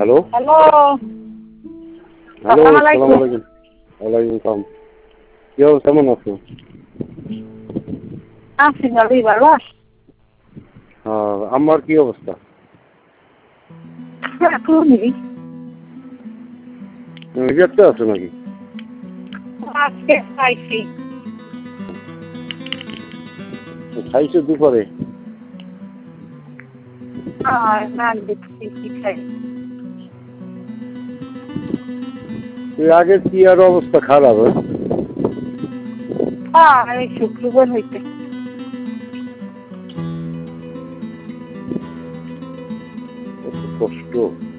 Hello hello, hello, আসসালামু আসসালামু আলাইকুম। আলাইকুম। ওয়ালাইকুম সালাম। কি অবস্থা, কেমন আছো? আছি ভালোই, ভালো আছি। আমার কি অবস্থা? এখনই রিজেক্টে আছো নাকি? আজকে খাইছি। খাইছো দুপুরে? না দেখছি কি খাই। আগের কি আর অবস্থা খারাপ? এই শুক্রবার হইতে কষ্ট।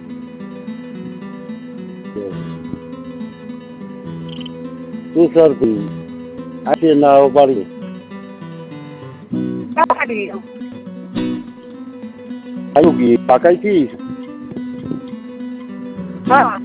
তুষার কি আছে না ও বাড়ি? খাইও কি পাকাইছিস?